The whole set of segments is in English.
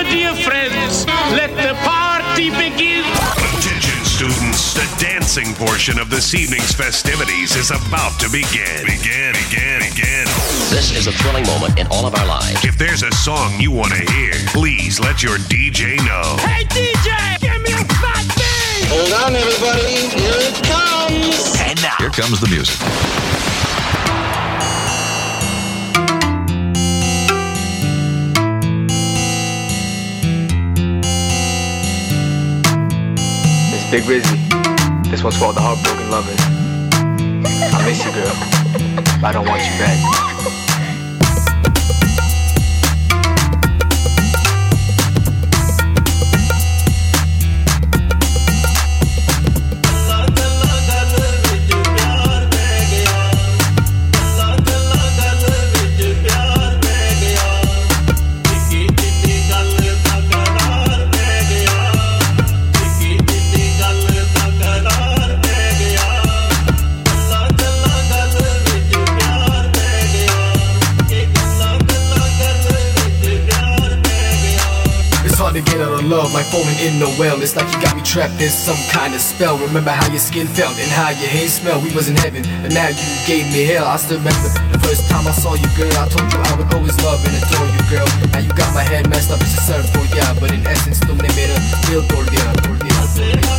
Now, dear friends, let the party begin. Attention, students. The dancing portion of this evening's festivities is about to begin. Begin. This is a thrilling moment in all of our lives. If there's a song you want to hear, please let your DJ know. Hey, DJ, give me a fat beat. Hold on, everybody. Here it comes. And now, here comes the music. It's Big Rizzy. This one's for all the heartbroken lovers. I miss you, girl, but I don't want you back. Love like falling in the well. It's like you got me trapped in some kind of spell. Remember how your skin felt and how your hair smelled. We was in heaven, and now you gave me hell. I still remember the first time I saw you, girl. I told you I would always love and adore you, girl. Now you got my head messed up, it's a surf for ya, but in essence, तुमने मेरा दिल तोड़ दिया.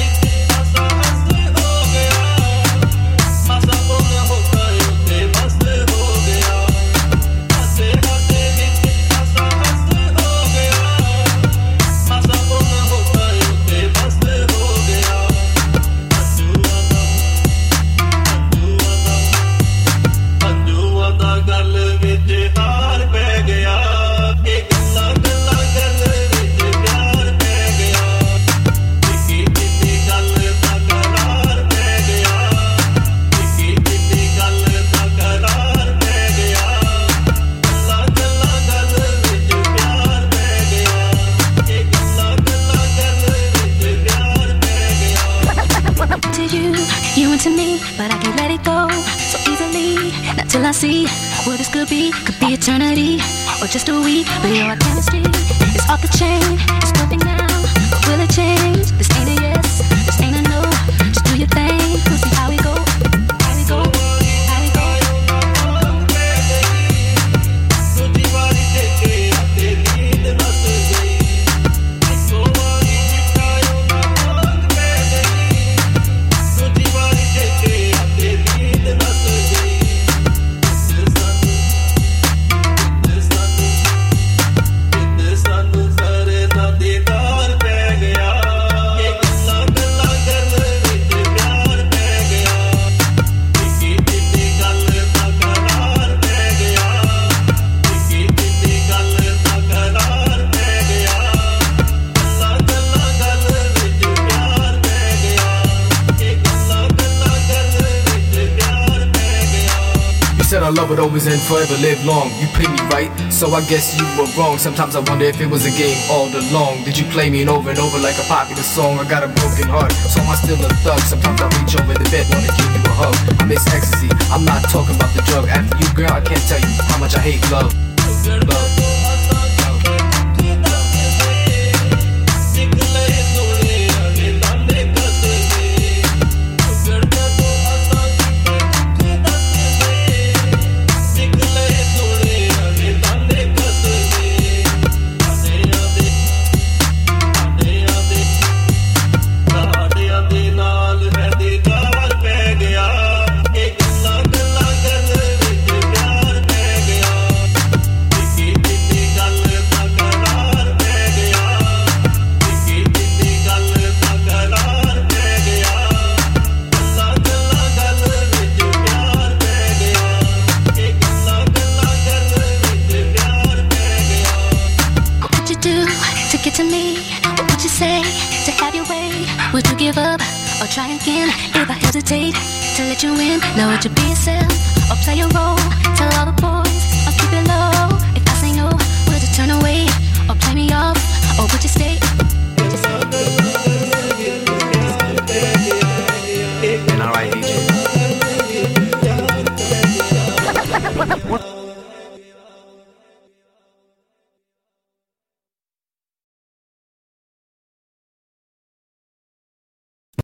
Till I see what this could be eternity or just a week. But your chemistry is off the chain. It's perfect now, but will it change? This ain't a yes, this ain't a no. Just do your thing, we'll see how we go. How we go, how we go. Love would always end forever, live long. You played me right, so I guess you were wrong. Sometimes I wonder if it was a game all along. Did you play me over and over like a popular song? I got a broken heart, so I'm still a thug. Sometimes I reach over the bed, wanna give you a hug. I miss ecstasy, I'm not talking about the drug. After you, girl, I can't tell you how much I hate love. Would you give up or try again? If I hesitate to let you in, now would you be yourself or play a role? Tell all the boys